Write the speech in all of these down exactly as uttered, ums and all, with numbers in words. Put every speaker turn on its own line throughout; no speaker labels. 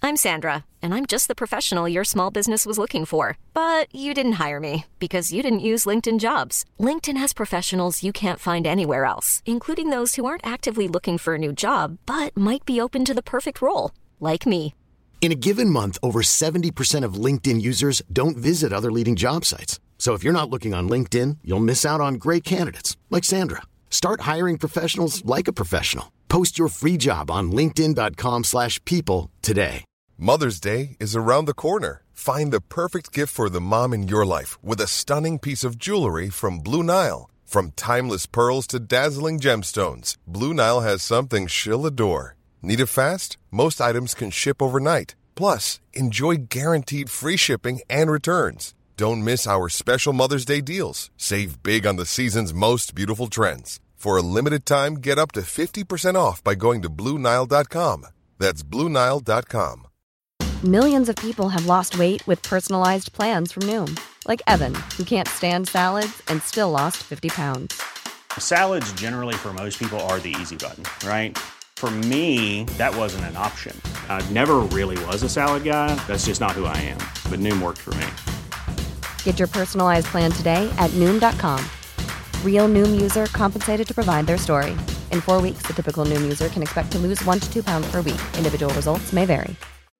I'm Sandra, and I'm just the professional your small business was looking for. But you didn't hire me because you didn't use LinkedIn Jobs. LinkedIn has professionals you can't find anywhere else, including those who aren't actively looking for a new job, but might be open to the perfect role, like me.
In a given month, over seventy percent of LinkedIn users don't visit other leading job sites. So if you're not looking on LinkedIn, you'll miss out on great candidates like Sandra. Start hiring professionals like a professional. Post your free job on linkedin.com slash people today.
Mother's Day is around the corner. Find the perfect gift for the mom in your life with a stunning piece of jewelry from Blue Nile. From timeless pearls to dazzling gemstones, Blue Nile has something she'll adore. Need it fast? Most items can ship overnight. Plus, enjoy guaranteed free shipping and returns. Don't miss our special Mother's Day deals. Save big on the season's most beautiful trends. For a limited time, get up to fifty percent off by going to Blue Nile dot com. That's Blue Nile dot com.
Millions of people have lost weight with personalized plans from Noom. Like Evan, who can't stand salads and still lost fifty pounds.
Salads generally for most people are the easy button, right? For me, that wasn't an option. I never really was a salad guy. That's just not who I am. But Noom worked for me.
Get your personalized plan today at Noom dot com. Real Noom user compensated to provide their story. In four weeks, the typical Noom user can expect to lose one to two pounds per week. Individual results may vary.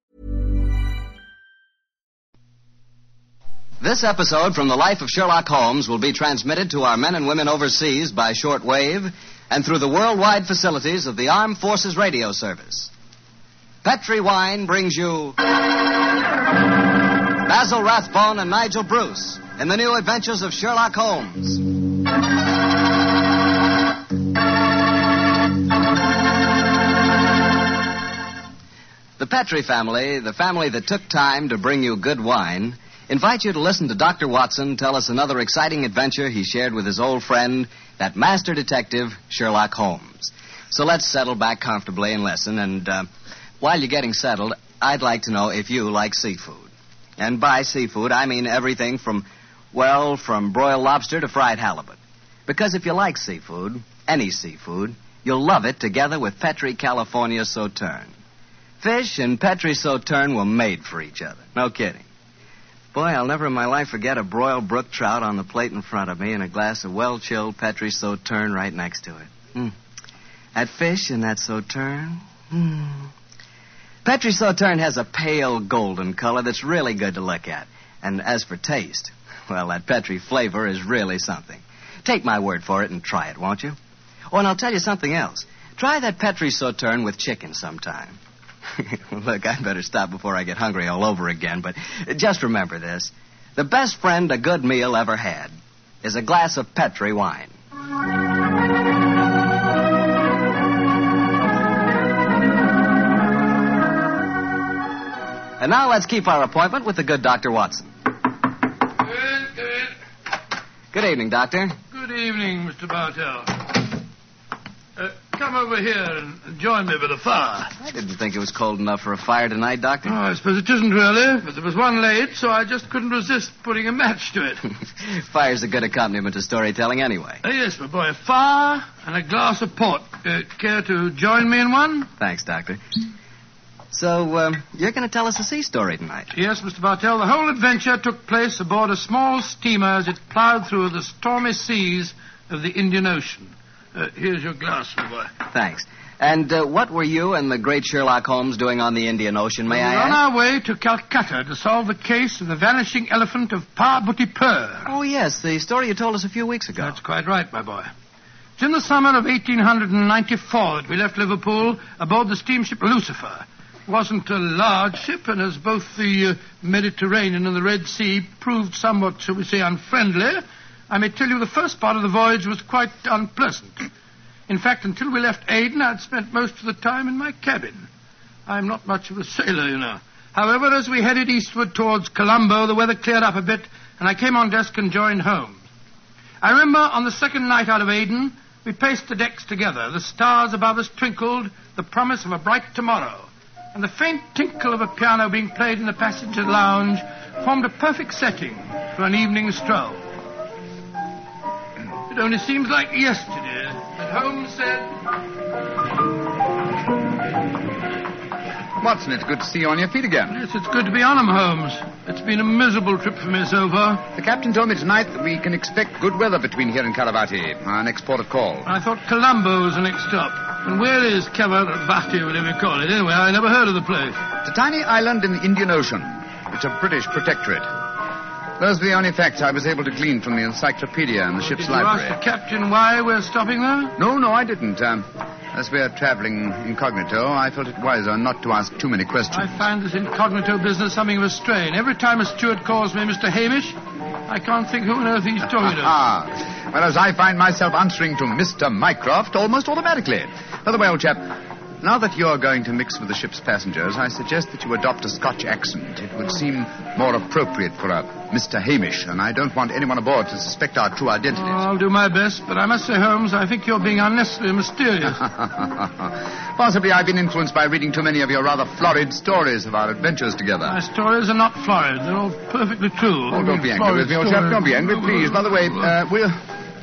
This episode from the life of Sherlock Holmes will be transmitted to our men and women overseas by shortwave and through the worldwide facilities of the Armed Forces Radio Service. Petri Wine brings you Basil Rathbone and Nigel Bruce in the new adventures of Sherlock Holmes. The Petri family, the family that took time to bring you good wine, invite you to listen to Doctor Watson tell us another exciting adventure he shared with his old friend, that master detective, Sherlock Holmes. So let's settle back comfortably and listen, and uh, while you're getting settled, I'd like to know if you like seafood. And by seafood, I mean everything from, well, from broiled lobster to fried halibut. Because if you like seafood, any seafood, you'll love it together with Petri California Sauterne. Fish and Petri Sauterne were made for each other. No kidding. Boy, I'll never in my life forget a broiled brook trout on the plate in front of me and a glass of well-chilled Petri Sauterne right next to it. Mm. That fish and that Sauterne. Mm. Petri Sauterne has a pale golden color that's really good to look at. And as for taste, well, that Petri flavor is really something. Take my word for it and try it, won't you? Oh, and I'll tell you something else. Try that Petri Sauterne with chicken sometime. Look, I better stop before I get hungry all over again, but just remember this. The best friend a good meal ever had is a glass of Petri wine. And now let's keep our appointment with the good Doctor Watson.
Good, good.
Good evening, Doctor.
Good evening, Mister Bartell. Uh, come over here and join me by the fire.
I didn't think it was cold enough for a fire tonight, Doctor.
Oh, I suppose it isn't really, but there was one late, so I just couldn't resist putting a match to it.
Fire's a good accompaniment to storytelling anyway.
Uh, yes, my boy, a fire and a glass of port. Uh, care to join me in one?
Thanks, Doctor. So, um, you're going to tell us a sea story tonight?
Yes, Mister Bartell. The whole adventure took place aboard a small steamer as it plowed through the stormy seas of the Indian Ocean. Uh, here's your glass, my boy.
Thanks. And uh, what were you and the great Sherlock Holmes doing on the Indian Ocean, may
we
I
were on
ask?
our way to Calcutta to solve the case of the vanishing elephant of Parbutipur.
Oh, yes, the story you told us a few weeks ago.
That's quite right, my boy. It's in the summer of eighteen ninety-four that we left Liverpool aboard the steamship Lucifer. It wasn't a large ship, and as both the uh, Mediterranean and the Red Sea proved somewhat, shall we say, unfriendly, I may tell you the first part of the voyage was quite unpleasant. In fact, until we left Aden, I'd spent most of the time in my cabin. I'm not much of a sailor, you know. However, as we headed eastward towards Colombo, the weather cleared up a bit, and I came on deck and joined Holmes. I remember on the second night out of Aden, we paced the decks together. The stars above us twinkled, the promise of a bright tomorrow. And the faint tinkle of a piano being played in the passenger lounge formed a perfect setting for an evening stroll. It only seems like yesterday that Holmes said...
Watson, it's good to see you on your feet again.
Yes, it's good to be on 'em, Holmes. It's been a miserable trip for me so far.
The captain told me tonight that we can expect good weather between here and Caravati, our next port of call.
I thought Colombo was the next stop. And where is Caravati, whatever you call it? Anyway, I never heard of the place.
It's a tiny island in the Indian Ocean. It's a British protectorate. Those are the only facts I was able to glean from the encyclopedia and the ship's
Did
library.
you ask the captain why we're stopping there?
No, no, I didn't. Um, as we're traveling incognito, I felt it wiser not to ask too many questions.
I find this incognito business something of a strain. Every time a steward calls me Mister Hamish, I can't think who on earth he's talking to.
Ah, whereas I find myself answering to Mister Mycroft almost automatically. By the way, old chap, now that you're going to mix with the ship's passengers, I suggest that you adopt a Scotch accent. It would seem more appropriate for a Mister Hamish, and I don't want anyone aboard to suspect our true identities.
Oh, I'll do my best, but I must say, Holmes, I think you're being unnecessarily mysterious.
Possibly I've been influenced by reading too many of your rather florid stories of our adventures together.
My stories are not florid. They're all perfectly true.
Oh, don't be angry with me, old chap. Don't be angry, please. By the way, uh, we'll...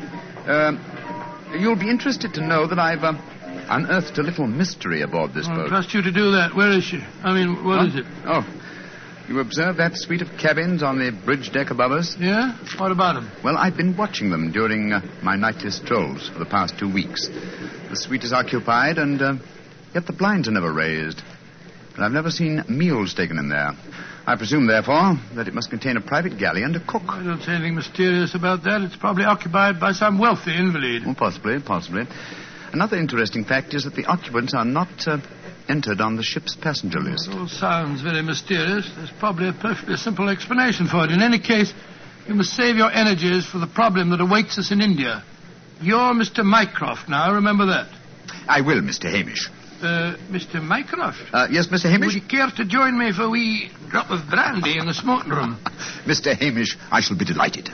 Uh, you'll be interested to know that I've... Uh, unearthed a little mystery aboard this
I'll
boat.
trust you to do that. Where is she? I mean, what
huh?
is it?
Oh, you observe that suite of cabins on the bridge deck above us?
Yeah? What about them?
Well, I've been watching them during uh, my nightly strolls for the past two weeks. The suite is occupied, and uh, yet the blinds are never raised. And I've never seen meals taken in there. I presume, therefore, that it must contain a private galley and a cook.
I don't see anything mysterious about that. It's probably occupied by some wealthy invalid.
Oh, possibly, possibly. Another interesting fact is that the occupants are not uh, entered on the ship's passenger list.
It all sounds very mysterious. There's probably a perfectly simple explanation for it. In any case, you must save your energies for the problem that awaits us in India. You're Mister Mycroft now, remember that.
I will, Mister Hamish.
Uh, Mister Mycroft?
Uh, yes, Mister Hamish?
Would you care to join me for a wee drop of brandy in the smoking room?
Mister Hamish, I shall be delighted.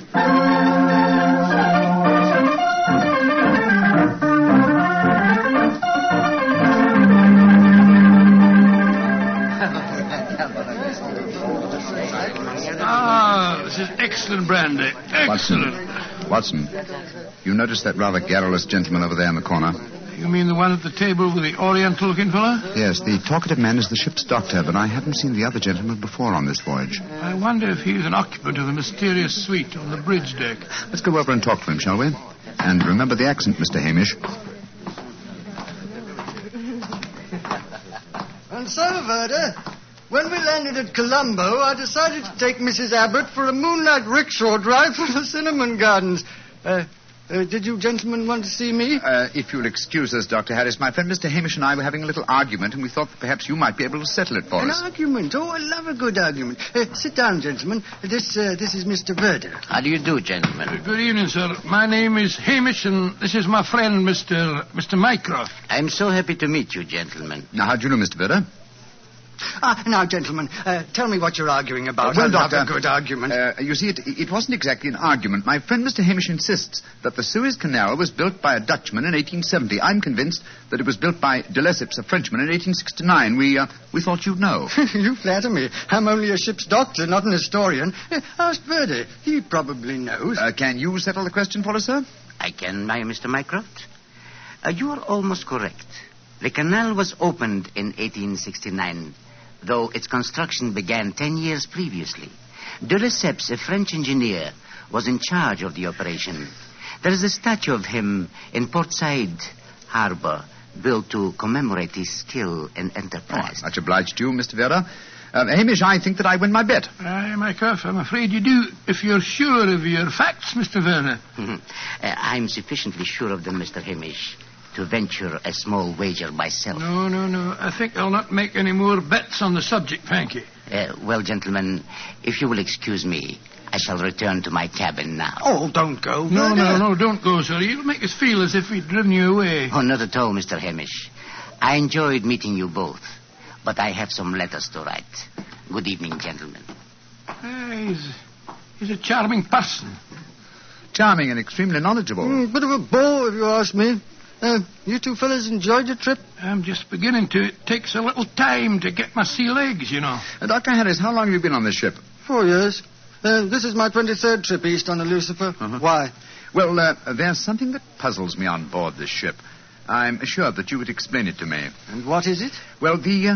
Ah, this is excellent brandy. Excellent.
Watson, Watson, you noticed that rather garrulous gentleman over there in the corner?
You mean the one at the table with the oriental-looking fellow?
Yes, the talkative man is the ship's doctor, but I haven't seen the other gentleman before on this voyage.
I wonder if he's an occupant of the mysterious suite on the bridge deck.
Let's go over and talk to him, shall we? And remember the accent, Mister Hamish.
And so, Verda, when we landed at Colombo, I decided to take Missus Abbott for a moonlight rickshaw drive through the cinnamon gardens. Uh, uh, did you gentlemen want to see me?
Uh, if you'll excuse us, Doctor Harris, my friend Mister Hamish and I were having a little argument, and we thought that perhaps you might be able to settle it for
An
us.
An argument? Oh, I love a good argument. Uh, sit down, gentlemen. This uh, this is Mister Verda.
How do you do, gentlemen?
Uh, good evening, sir. My name is Hamish, and this is my friend, Mister Mister Mycroft.
I'm so happy to meet you, gentlemen.
Now, how do you know, Mister Verda?
Ah, now, gentlemen, uh, tell me what you're arguing about.
Uh, well,
I love
Doctor,
a good argument.
Uh, you see, it, it wasn't exactly an argument. My friend Mister Hamish insists that the Suez Canal was built by a Dutchman in eighteen seventy. I'm convinced that it was built by de Lesseps, a Frenchman, in eighteen sixty-nine. We, uh, we thought you'd know.
You flatter me. I'm only a ship's doctor, not an historian. Uh, ask Verdi. He probably knows.
Uh, can you settle the question for us, sir?
I can, my Mister Mycroft. Uh, you are almost correct. The canal was opened in eighteen sixty-nine, though its construction began ten years previously. De Lesseps, a French engineer, was in charge of the operation. There is a statue of him in Port Said Harbor, built to commemorate his skill and enterprise.
Oh, much obliged to you, Mister Vera. Uh, Hamish, I think that I win my bet.
Aye, Mycroft, I'm afraid you do, if you're sure of your facts, Mister Werner.
uh, I'm sufficiently sure of them, Mister Hamish, to venture a small wager myself.
No, no, no. I think I'll not make any more bets on the subject, thank you.
Uh, well, gentlemen, if you will excuse me, I shall return to my cabin now.
Oh, don't go.
No,
Verda.
no, no, don't go, sir. You'll make us feel as if we'd driven you away.
Oh, not at all, Mister Hamish. I enjoyed meeting you both, but I have some letters to write. Good evening, gentlemen.
Uh, he's, he's a charming person.
Charming and extremely knowledgeable.
Mm, bit of a bore, if you ask me. Uh, you two fellas enjoyed your trip?
I'm just beginning to. It takes a little time to get my sea legs, you know.
Uh, Doctor Harris, how long have you been on this ship?
Four years. Uh, this is my twenty-third trip east on the Lucifer.
Uh-huh.
Why?
Well, uh, there's something that puzzles me on board this ship. I'm assured that you would explain it to me.
And what is it?
Well, the uh,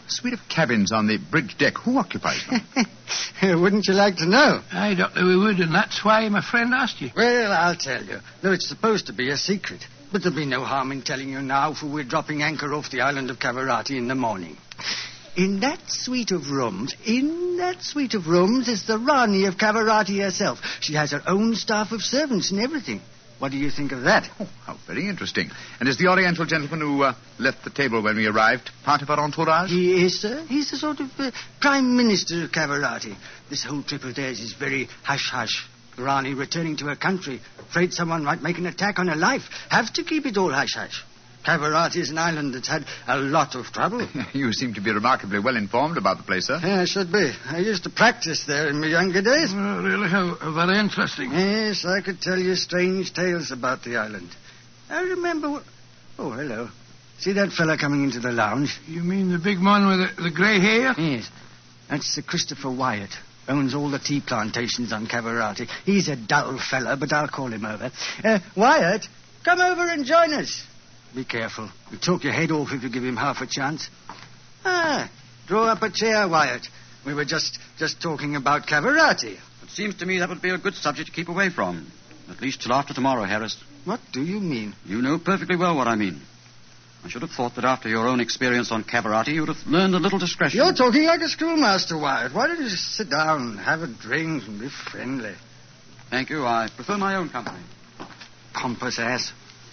suite of cabins on the bridge deck. Who occupies them?
Wouldn't you like to know?
Aye, Doctor, we would, and that's why my friend asked you.
Well, I'll tell you. Though it's supposed to be a secret. But there'll be no harm in telling you now, for we're dropping anchor off the island of Cavarati in the morning. In that suite of rooms, in that suite of rooms is the Rani of Cavarati herself. She has her own staff of servants and everything. What do you think of that?
Oh, how very interesting. And is the Oriental gentleman who uh, left the table when we arrived part of our entourage?
He is, sir. He's the sort of uh, Prime Minister of Cavarati. This whole trip of theirs is very hush-hush. Rani returning to her country, afraid someone might make an attack on her life. Have to keep it all hush-hush. Cavarati is an island that's had a lot of trouble.
You seem to be remarkably well informed about the place, sir.
Yeah, I should be. I used to practice there in my younger days.
Oh, really? How, how very interesting.
Yes, I could tell you strange tales about the island. I remember... What... Oh, hello. See that fella coming into the lounge?
You mean the big man with the, the grey hair?
Yes. That's Sir Christopher Wyatt. Owns all the tea plantations on Cavarati. He's a dull fella, but I'll call him over. Uh, Wyatt, come over and join us. Be careful. He'll talk your head off if you give him half a chance. Ah, draw up a chair, Wyatt. We were just just talking about Cavarati.
It seems to me that would be a good subject to keep away from. At least till after tomorrow, Harris.
What do you mean?
You know perfectly well what I mean. I should have thought that after your own experience on Cavarati, you would have learned a little discretion.
You're talking like a schoolmaster, Wyatt. Why don't you just sit down, have a drink, and be friendly?
Thank you. I prefer my own company.
Pompous ass.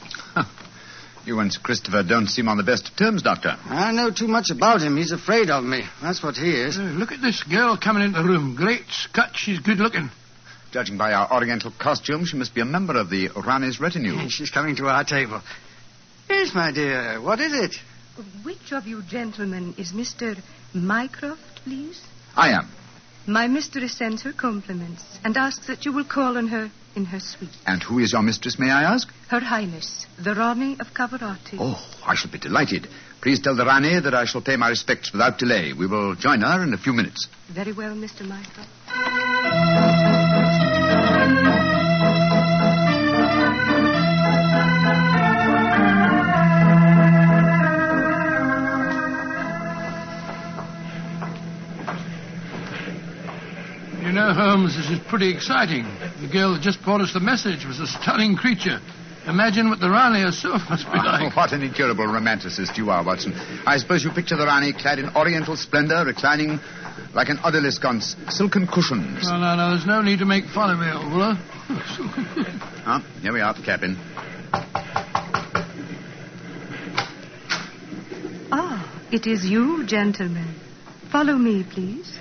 You and Christopher don't seem on the best of terms, Doctor.
I know too much about him. He's afraid of me. That's what he is.
Uh, look at this girl coming into the room. Great Scott, she's good looking.
Judging by our Oriental costume, she must be a member of the Rani's retinue.
She's coming to our table. Yes, my dear. What is it?
Which of you gentlemen is Mister Mycroft, please?
I am.
My mistress sends her compliments and asks that you will call on her in her suite.
And who is your mistress, may I ask?
Her Highness, the Rani of Cavarati.
Oh, I shall be delighted. Please tell the Rani that I shall pay my respects without delay. We will join her in a few minutes.
Very well, Mister Mycroft.
You know, Holmes, this is pretty exciting. The girl that just brought us the message was a stunning creature. Imagine what the Rani herself must be like.
Oh, what an incurable romanticist you are, Watson. I suppose you picture the Rani clad in oriental splendor, reclining like an odalisque on s- silken cushions.
No, no, no, there's no need to make fun of me, old fellow.
Ah, here we are at the cabin.
Ah, it is you, gentlemen. Follow me, please.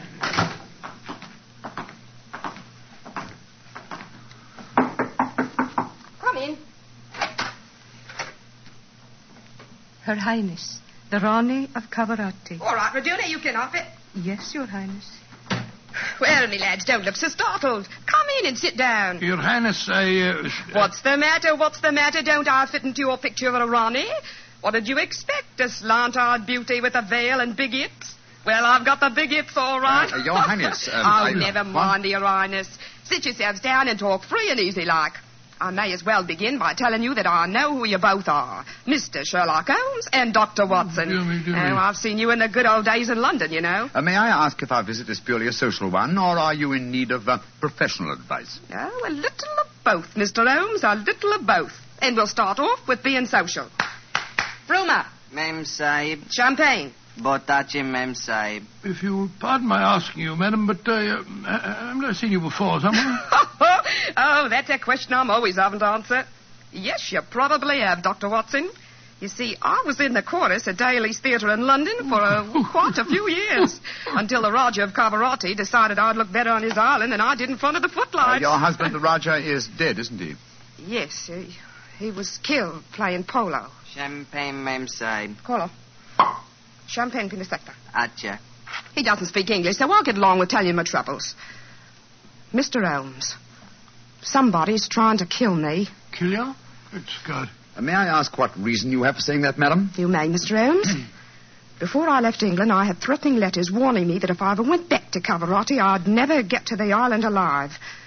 Her Highness, the Rani of Cavarati.
All right, Regina, you can off it.
Yes, Your Highness.
Well, me lads, don't look so startled. Come in and sit down.
Your Highness, I... Uh,
What's the matter? What's the matter? Don't I fit into your picture of a Rani? What did you expect? A slant-eyed beauty with a veil and big hips? Well, I've got the big hips, all right.
Uh, Your Highness... Um,
oh,
I...
never mind, Your Highness. Sit yourselves down and talk free and easy like. I may as well begin by telling you that I know who you both are. Mister Sherlock Holmes and Doctor Watson.
Do me, do me.
Oh, I've seen you in the good old days in London, you know.
Uh, may I ask if our visit is purely a social one, or are you in need of uh, professional advice?
Oh, a little of both, Mister Holmes, a little of both. And we'll start off with being social. Fruma.
Mem Sahib.
Champagne.
Botachi, Mem Sahib.
If you'll pardon my asking you, madam, but uh, I- I've never seen you before, somewhere.
Oh, that's a question I'm always having to answer. Yes, you probably have, Doctor Watson. You see, I was in the chorus at Daly's Theatre in London for uh, quite a few years, until the Raja of Cavarati decided I'd look better on his island than I did in front of the footlights.
Uh, your husband, the Raja, is dead, isn't he?
Yes, he, he was killed playing polo.
Champagne, Mem Sahib.
Colo. Champagne Pinasecta.
Acha.
He doesn't speak English, so I'll get along with telling you my troubles. Mister Holmes, somebody's trying to kill me.
Kill you? Good God.
Uh, may I ask what reason you have for saying that, madam?
You may, Mister Holmes. Before I left England, I had threatening letters warning me that if I ever went back to Cavarati, I'd never get to the island alive. I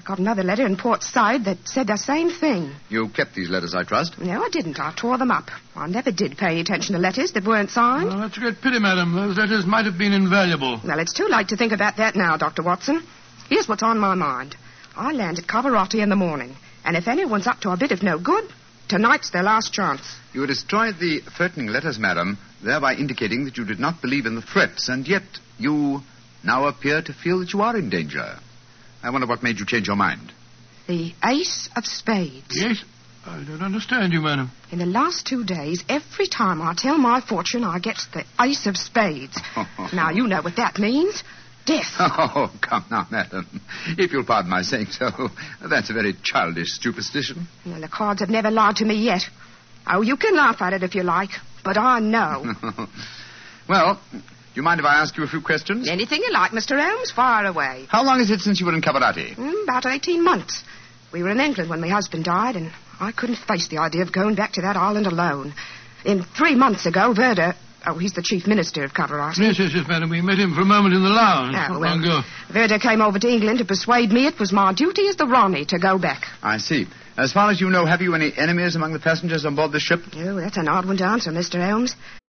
got another letter in Port Said that said the same thing.
You kept these letters, I trust?
No, I didn't. I tore them up. I never did pay attention to letters that weren't signed.
Oh, that's a great pity, madam. Those letters might have been invaluable.
Well, it's too late to think about that now, Doctor Watson. Here's what's on my mind. I land at Cavarati in the morning, and if anyone's up to a bit of no good, tonight's their last chance.
You destroyed the threatening letters, madam, thereby indicating that you did not believe in the threats, and yet you now appear to feel that you are in danger. I wonder what made you change your mind.
The Ace of Spades.
Yes? I don't understand you, madam.
In the last two days, every time I tell my fortune, I get the Ace of Spades. Now, you know what that means. Death.
Oh, come now, madam. If you'll pardon my saying so, that's a very childish superstition.
Well, the cards have never lied to me yet. Oh, you can laugh at it if you like, but I know.
Well, do you mind if I ask you a few questions?
Anything you like, Mister Holmes. Fire away.
How long is it since you were in Cavarati?
Mm, about eighteen months. We were in England when my husband died, and I couldn't face the idea of going back to that island alone. In three months ago, Verda... Oh, he's the chief minister of Cavarati.
Yes, yes, yes, madam. We met him for a moment in the lounge.
Oh,
not
well,
long ago.
Verda came over to England to persuade me it was my duty as the Ronnie to go back.
I see. As far as you know, have you any enemies among the passengers on board the ship?
Oh, that's an odd one to answer, Mister Holmes.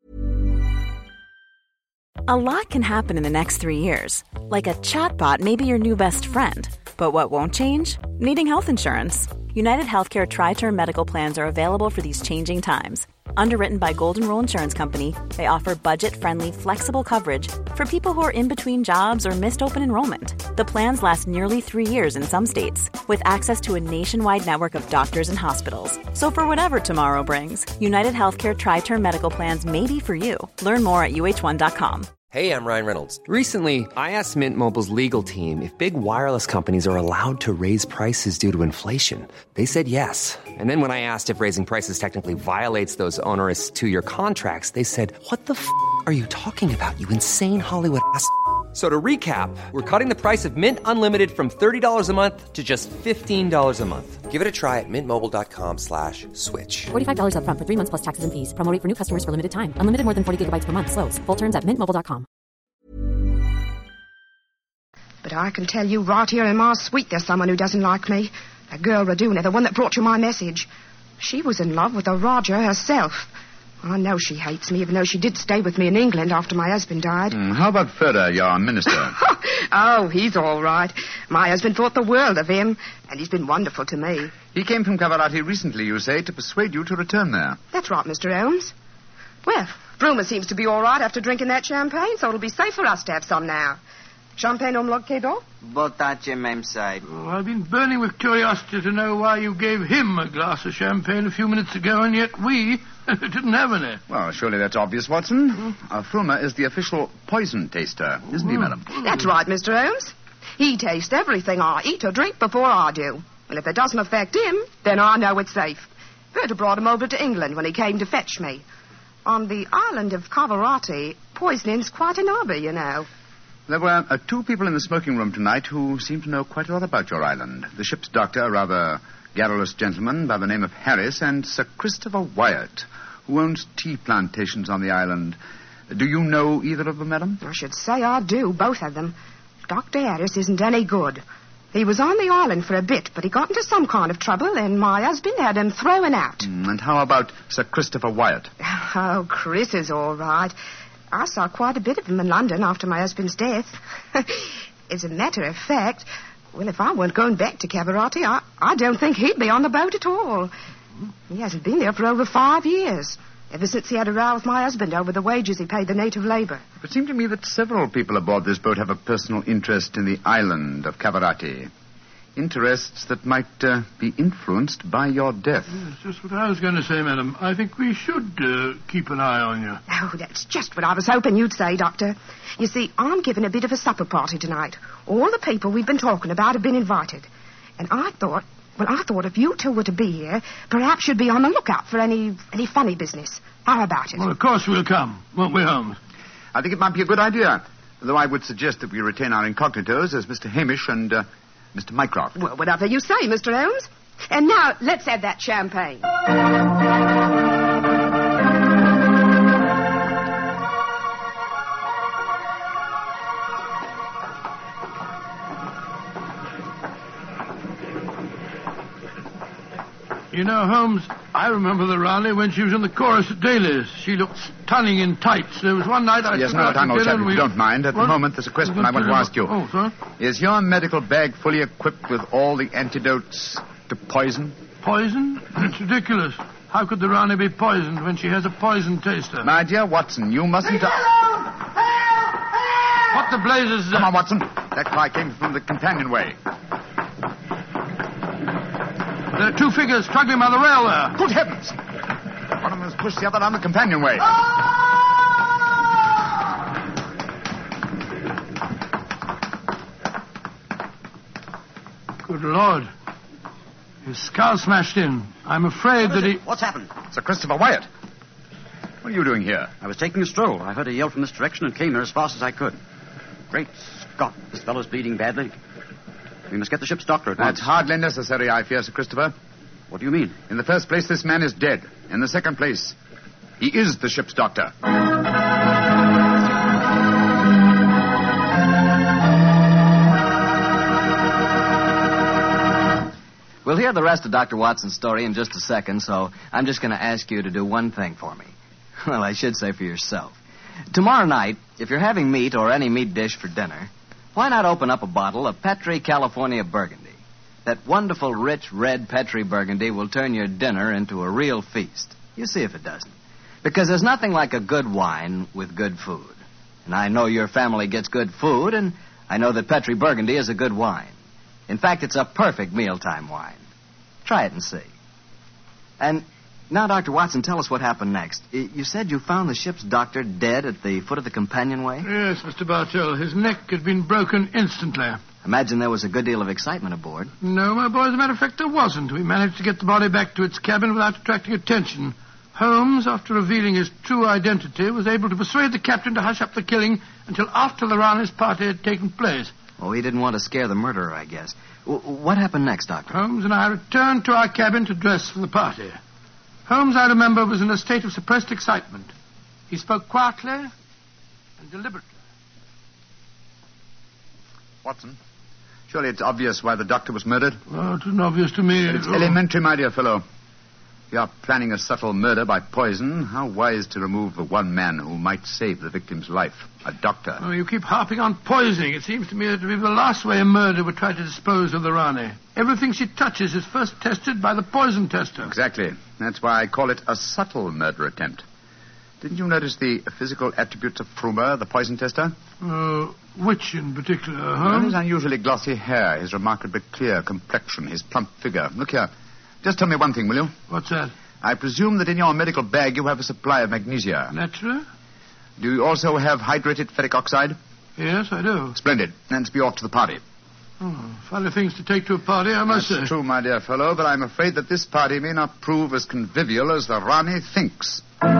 A lot can happen in the next three years. Like a chatbot may be your new best friend. But what won't change? Needing health insurance. United Healthcare Tri-Term Medical Plans are available for these changing times. Underwritten by Golden Rule Insurance Company, they offer budget-friendly, flexible coverage for people who are in between jobs or missed open enrollment. The plans last nearly three years in some states, with access to a nationwide network of doctors and hospitals. So for whatever tomorrow brings, United Healthcare Tri-Term Medical Plans may be for you. Learn more at U H one dot com.
Hey, I'm Ryan Reynolds. Recently, I asked Mint Mobile's legal team if big wireless companies are allowed to raise prices due to inflation. They said yes. And then when I asked if raising prices technically violates those onerous two-year contracts, they said, what the f*** are you talking about, you insane Hollywood ass f- So to recap, we're cutting the price of Mint Unlimited from thirty dollars a month to just fifteen dollars a month. Give it a try at mintmobile.com slash switch.
forty-five dollars up front for three months plus taxes and fees. Promo rate for new customers for limited time. Unlimited more than forty gigabytes per month. Slows full terms at mint mobile dot com.
But I can tell you right here in my suite there's someone who doesn't like me. That girl Raduna, the one that brought you my message. She was in love with the Roger herself. I know she hates me, even though she did stay with me in England after my husband died.
Mm, how about Ferda, your minister?
Oh, he's all right. My husband thought the world of him, and he's been wonderful to me.
He came from Cavarati recently, you say, to persuade you to return there.
That's right, Mister Holmes. Well, Brumer seems to be all right after drinking that champagne, so it'll be safe for us to have some now. Champagne omlog kedo?
Botache, Mem Sahib.
Oh, I've been burning with curiosity to know why you gave him a glass of champagne a few minutes ago, and yet we didn't have any.
Well, surely that's obvious, Watson. Mm. Uh, Frumer is the official poison taster, isn't he, madam?
That's right, Mister Holmes. He tastes everything I eat or drink before I do. And if it doesn't affect him, then I know it's safe. Berta brought him over to England when he came to fetch me. On the island of Cavarati, poisoning's quite an hobby, you know.
There were uh, two people in the smoking room tonight who seemed to know quite a lot about your island. The ship's doctor, a rather garrulous gentleman by the name of Harris, and Sir Christopher Wyatt, who owns tea plantations on the island. Do you know either of them, madam?
I should say I do, both of them. Doctor Harris isn't any good. He was on the island for a bit, but he got into some kind of trouble, and my husband had him thrown out.
Mm, and how about Sir Christopher Wyatt?
Oh, Chris is all right. I saw quite a bit of him in London after my husband's death. As a matter of fact, well, if I weren't going back to Cavarati, I, I don't think he'd be on the boat at all. He hasn't been there for over five years, ever since he had a row with my husband over the wages he paid the native labor.
It seemed to me that several people aboard this boat have a personal interest in the island of Cavarati. Interests that might uh, be influenced by your death.
Yes, just what I was going to say, madam. I think we should uh, keep an eye on you.
Oh, that's just what I was hoping you'd say, Doctor. You see, I'm giving a bit of a supper party tonight. All the people we've been talking about have been invited. And I thought, well, I thought if you two were to be here, perhaps you'd be on the lookout for any any funny business. How about it?
Well, of course we'll come, won't we, Holmes?
I think it might be a good idea, though I would suggest that we retain our incognitos as Mister Hamish and uh, Mister Mycroft.
Well, whatever you say, Mister Holmes. And now, let's have that champagne.
You know, Holmes, I remember the Rani when she was in the chorus at Daly's. She looked stunning in tights. There was one night I...
Yes,
took
no
her out
time,
to
old
dinner
chap,
and
if
we...
you don't mind. At
What?
the moment, there's a question I want to ask you.
Oh, sir?
Is your medical bag fully equipped with all the antidotes to poison?
Poison? It's ridiculous. How could the Rani be poisoned when she has a poison taster?
My dear Watson, you mustn't...
What the blazes is that?
Come on, Watson. That cry came from the companionway.
There are two figures struggling by the rail there.
Good heavens! One of them has pushed the other down the companionway.
Good Lord. His skull smashed in. I'm afraid that he...
What's happened?
Sir Christopher Wyatt. What are you doing here?
I was taking a stroll. I heard a yell from this direction and came here as fast as I could. Great Scott, this fellow's bleeding badly. We must get the ship's doctor at once.
That's hardly necessary, I fear, Sir Christopher.
What do you mean?
In the first place, this man is dead. In the second place, he is the ship's doctor.
We'll hear the rest of Doctor Watson's story in just a second, so I'm just going to ask you to do one thing for me. Well, I should say for yourself. Tomorrow night, if you're having meat or any meat dish for dinner, why not open up a bottle of Petri California Burgundy? That wonderful, rich, red Petri Burgundy will turn your dinner into a real feast. You see if it doesn't. Because there's nothing like a good wine with good food. And I know your family gets good food, and I know that Petri Burgundy is a good wine. In fact, it's a perfect mealtime wine. Try it and see. And now, Doctor Watson, tell us what happened next. You said you found the ship's doctor dead at the foot of the companionway?
Yes, Mister Bartell. His neck had been broken instantly.
Imagine there was a good deal of excitement aboard.
No, my boy, as a matter of fact, there wasn't. We managed to get the body back to its cabin without attracting attention. Holmes, after revealing his true identity, was able to persuade the captain to hush up the killing until after the Rani's party had taken place.
Oh, he didn't want to scare the murderer, I guess. W- what happened next, Doctor?
Holmes and I returned to our cabin to dress for the party. Holmes, I remember, was in a state of suppressed excitement. He spoke quietly and deliberately.
Watson, surely it's obvious why the doctor was murdered?
Oh, it isn't obvious to me.
But it's
Oh.
elementary, my dear fellow. If you are planning a subtle murder by poison, how wise to remove the one man who might save the victim's life, a doctor.
Oh, you keep harping on poisoning. It seems to me that to be the last way a murderer would try to dispose of the Rani. Everything she touches is first tested by the poison tester.
Exactly. That's why I call it a subtle murder attempt. Didn't you notice the physical attributes of Frumer, the poison tester?
Uh, which in particular,
Well,
Holmes?
his unusually glossy hair, his remarkably clear complexion, his plump figure. Look here. Just tell me one thing, will you?
What's that?
I presume that in your medical bag you have a supply of magnesia.
Naturally.
Do you also have hydrated ferric oxide?
Yes, I do.
Splendid. Let's be off to the party.
Oh, funny things to take to a party, I must
That's
say.
true, my dear fellow, but I'm afraid that this party may not prove as convivial as the Rani thinks.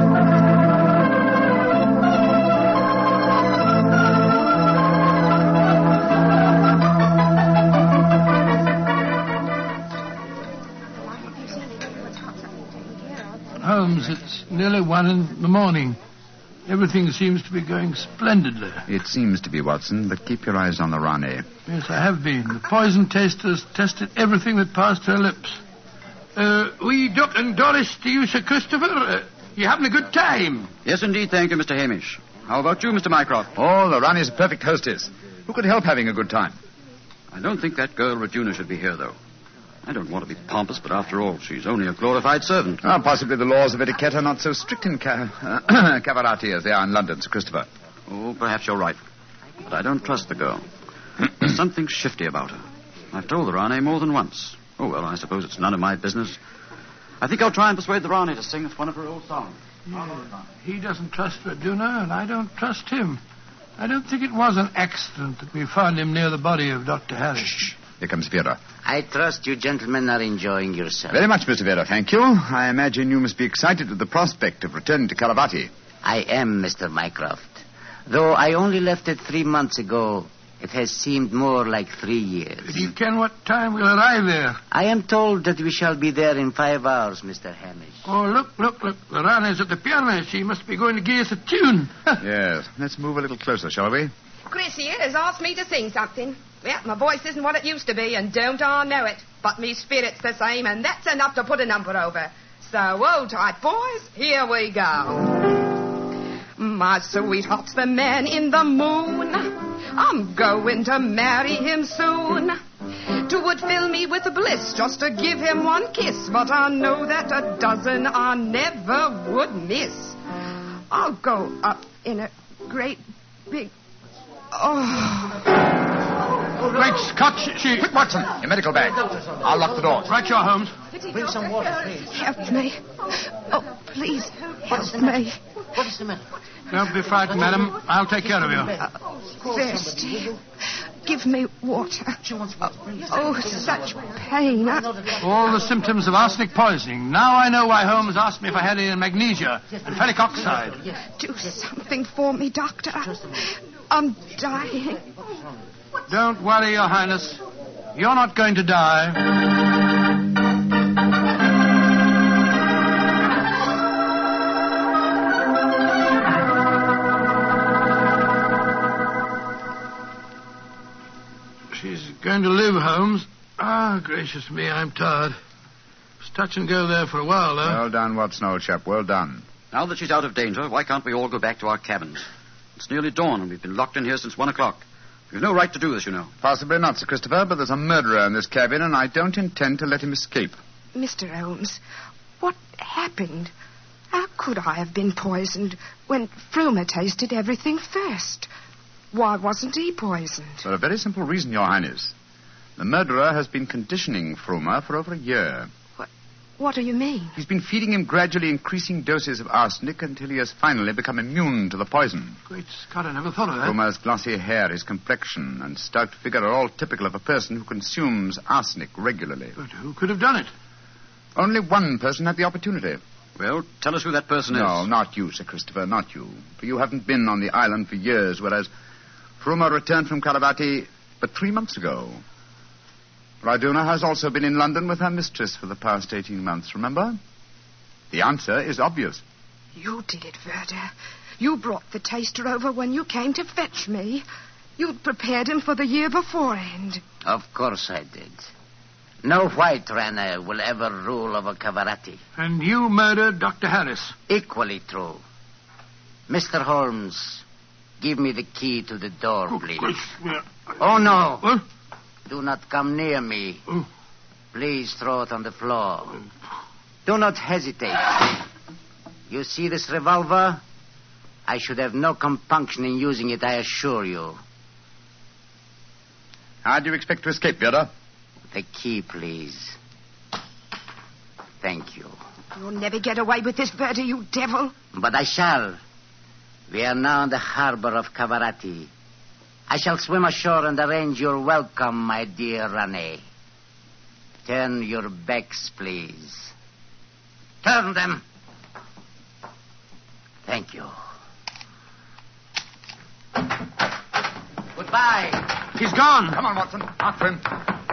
Holmes, it's nearly one in the morning. Everything seems to be going splendidly.
It seems to be, Watson, but keep your eyes on the Rani.
Yes, I have been. The poison testers tested everything that passed her lips. Uh, we, Doc and Doris, to you, Sir Christopher. Uh, you having a good time?
Yes, indeed, thank you, Mister Hamish. How about you, Mister Mycroft?
Oh, the Rani's a perfect hostess. Who could help having a good time?
I don't think that girl Regina should be here, though. I don't want to be pompous, but after all, she's only a glorified servant.
Ah, possibly the laws of etiquette are not so strict in ca- uh, Cavarati as they are in London, Sir Christopher.
Oh, perhaps you're right. But I don't trust the girl. There's something shifty about her. I've told the Rani more than once. Oh, well, I suppose it's none of my business. I think I'll try and persuade the Rani to sing us one of her old songs.
Yeah. He doesn't trust Verduna, and I don't trust him. I don't think it was an accident that we found him near the body of Doctor Harris.
Shh. Here comes Vera.
I trust you gentlemen are enjoying yourselves.
Very much, Mister Vera, thank you. I imagine you must be excited at the prospect of returning to Caravati.
I am, Mister Mycroft. Though I only left it three months ago, it has seemed more like three years.
Do you ken what time we'll arrive there?
I am told that we shall be there in five hours, Mister Hamish.
Oh, look, look, look. The Rani's at the piano. She must be going to give us a tune.
Yes. Let's move a little closer, shall we?
Chris here has asked me to sing something. Well, my voice isn't what it used to be, and don't I know it. But me spirit's the same, and that's enough to put a number over. So, hold tight, boys. Here we go. My sweetheart's the man in the moon. I'm going to marry him soon. 'Twould fill me with bliss just to give him one kiss, but I know that a dozen I never would miss. I'll go up in a great big... Oh...
Great Scotch cheese.
Quick, Watson, your medical bag. I'll lock the doors.
Right, your Holmes.
Bring some water, please.
Help me. Oh, please, help me.
What is the matter?
Don't be frightened, madam. I'll take care of you.
Uh, thirsty. Give me water. Oh, oh, such pain.
All the symptoms of arsenic poisoning. Now I know why Holmes asked me if I had any magnesia and ferric oxide.
Do something for me, Doctor. I'm dying.
Don't worry, Your Highness. You're not going to die. She's going to live, Holmes. Ah, gracious me, I'm tired. It's touch and go there for a while, though.
Well done, Watson, old chap. Well done.
Now that she's out of danger, why can't we all go back to our cabins? It's nearly dawn, and we've been locked in here since one o'clock. We've no right to do this, you know.
Possibly not, Sir Christopher, but there's a murderer in this cabin, and I don't intend to let him escape.
Mister Holmes, what happened? How could I have been poisoned when Frumer tasted everything first? Why wasn't he poisoned?
For a very simple reason, Your Highness. The murderer has been conditioning Frumer for over a year.
What, what do you mean?
He's been feeding him gradually increasing doses of arsenic until he has finally become immune to the poison.
Great Scott, I never thought of that.
Frumer's glossy hair, his complexion, and stout figure are all typical of a person who consumes arsenic regularly.
But who could have done it?
Only one person had the opportunity.
Well, tell us who that person
no,
is.
No, not you, Sir Christopher, not you. For you haven't been on the island for years, whereas Frumer returned from Caravati but three months ago. Raduna has also been in London with her mistress for the past eighteen months, remember? The answer is obvious.
You did it, Verda. You brought the taster over when you came to fetch me. You'd prepared him for the year beforehand.
Of course I did. No white runner will ever rule over Cavarati.
And you murdered Doctor Harris.
Equally true. Mister Holmes, give me the key to the door,
oh,
please.
Gosh,
oh, no.
What?
Do not come near me.
Oh.
Please throw it on the floor. Do not hesitate. You see this revolver? I should have no compunction in using it, I assure you.
How do you expect to escape, Vera?
The key, please. Thank you.
You'll never get away with this, Bertie, you devil.
But I shall. We are now in the harbor of Cavarati. I shall swim ashore and arrange your welcome, my dear Rane. Turn your backs, please. Turn them. Thank you. Goodbye.
He's gone.
Come on, Watson. After him.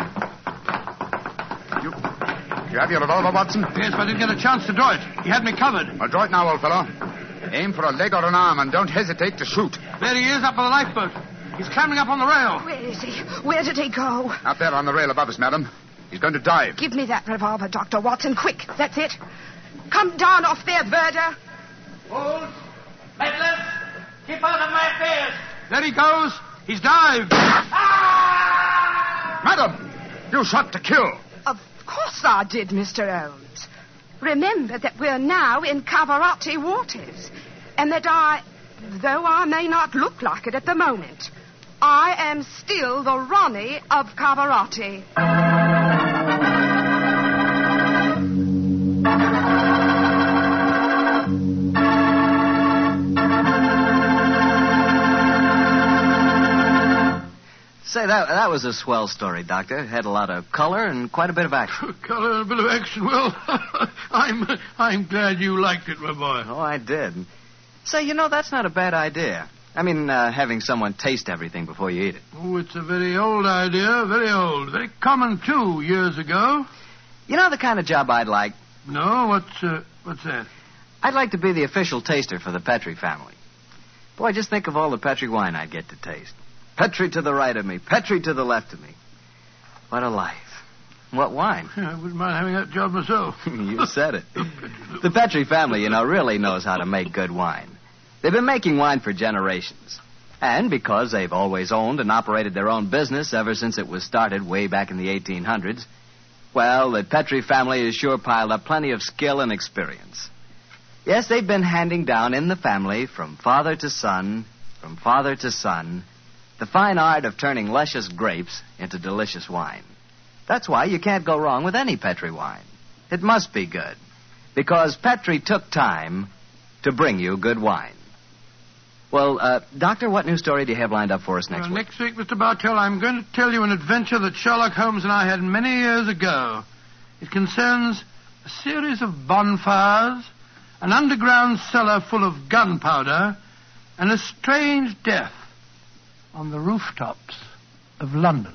You, you have your revolver, Watson?
Yes, but I didn't get a chance to draw it. He had me covered.
Well, draw it now, old fellow. Aim for a leg or an arm and don't hesitate to shoot.
There he is, up on the lifeboat. He's climbing up on the rail.
Where is he? Where did he go?
Up there on the rail above us, madam. He's going to dive.
Give me that revolver, Doctor Watson, quick. That's it. Come down off there, Verda.
Hold. Medlin, keep out of my affairs.
There he goes. He's dived.
Ah! Madam, you shot to kill.
Of course I did, Mister Holmes. Remember that we're now in Cavarati waters, and that I, though I may not look like it at the moment, I am still the Ronnie of Cavarati.
Say, that that was a swell story, Doctor. Had a lot of color and quite a bit of action.
Color and a bit of action. Well, I'm I'm glad you liked it, my boy.
Oh, I did. Say, you know, that's not a bad idea. I mean, uh, having someone taste everything before you eat it.
Oh, it's a very old idea. Very old. Very common, too, years ago.
You know the kind of job I'd like?
No? What's, uh, what's that?
I'd like to be the official taster for the Petrie family. Boy, just think of all the Petrie wine I'd get to taste. Petrie to the right of me, Petrie to the left of me. What a life. What wine?
Yeah, I wouldn't mind having that job myself.
You said it. The Petri family, you know, really knows how to make good wine. They've been making wine for generations. And because they've always owned and operated their own business ever since it was started way back in the eighteen hundreds, well, the Petri family has sure piled up plenty of skill and experience. Yes, they've been handing down in the family from father to son, from father to son, the fine art of turning luscious grapes into delicious wine. That's why you can't go wrong with any Petri wine. It must be good, because Petri took time to bring you good wine. Well, uh, Doctor, what new story do you have lined up for us next
well,
week?
Next week, Mister Bartell, I'm going to tell you an adventure that Sherlock Holmes and I had many years ago. It concerns a series of bonfires, an underground cellar full of gunpowder, and a strange death on the rooftops of London.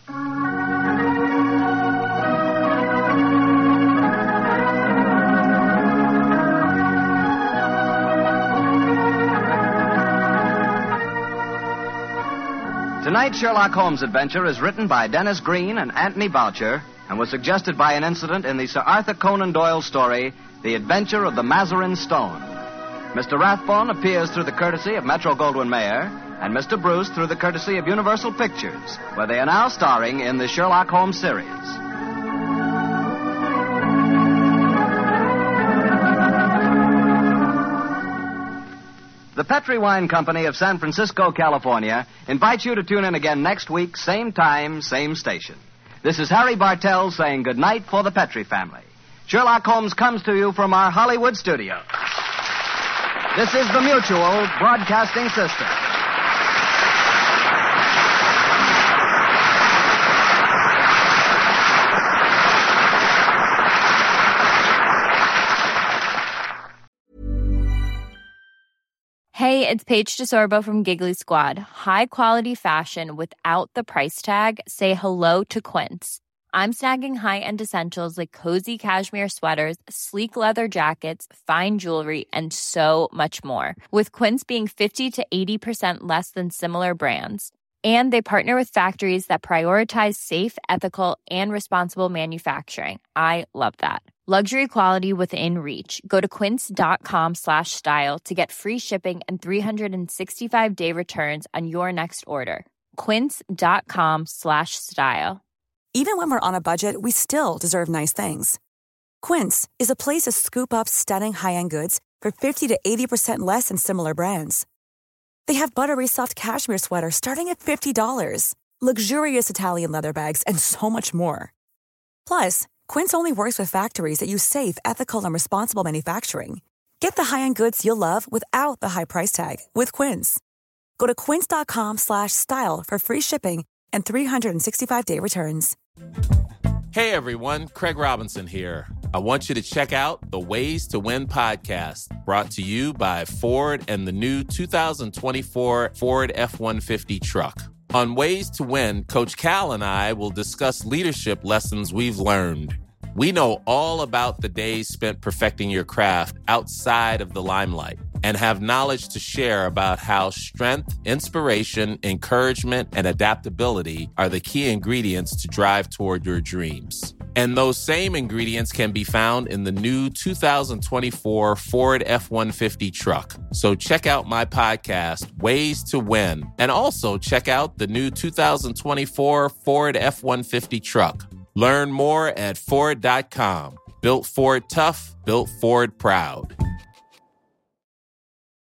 Tonight's Sherlock Holmes adventure is written by Dennis Green and Anthony Boucher and was suggested by an incident in the Sir Arthur Conan Doyle story, The Adventure of the Mazarin Stone. Mister Rathbone appears through the courtesy of Metro-Goldwyn-Mayer and Mister Bruce through the courtesy of Universal Pictures, where they are now starring in the Sherlock Holmes series. The Petri Wine Company of San Francisco, California, invites you to tune in again next week, same time, same station. This is Harry Bartell saying goodnight for the Petri family. Sherlock Holmes comes to you from our Hollywood studio. This is the Mutual Broadcasting System.
Hey, it's Paige DeSorbo from Giggly Squad. High quality fashion without the price tag. Say hello to Quince. I'm snagging high-end essentials like cozy cashmere sweaters, sleek leather jackets, fine jewelry, and so much more. With Quince being fifty to eighty percent less than similar brands. And they partner with factories that prioritize safe, ethical, and responsible manufacturing. I love that. Luxury quality within reach. Go to quince.com slash style to get free shipping and three sixty-five day returns on your next order. Quince.com slash style.
Even when we're on a budget, we still deserve nice things. Quince is a place to scoop up stunning high-end goods for fifty to eighty percent less than similar brands. They have buttery soft cashmere sweaters starting at fifty dollars, luxurious Italian leather bags, and so much more. Plus, Quince only works with factories that use safe, ethical, and responsible manufacturing. Get the high-end goods you'll love without the high price tag with Quince. Go to quince.com slash style for free shipping and three sixty-five day returns.
Hey everyone, Craig Robinson here. I want you to check out the Ways to Win podcast, brought to you by Ford and the new two thousand twenty-four Ford F one fifty truck. On Ways to Win, Coach Cal and I will discuss leadership lessons we've learned. We know all about the days spent perfecting your craft outside of the limelight and have knowledge to share about how strength, inspiration, encouragement, and adaptability are the key ingredients to drive toward your dreams. And those same ingredients can be found in the new two thousand twenty-four Ford F one fifty truck. So check out my podcast, Ways to Win, and also check out the new two thousand twenty-four Ford F one fifty truck. Learn more at Ford dot com. Built Ford tough, built Ford proud.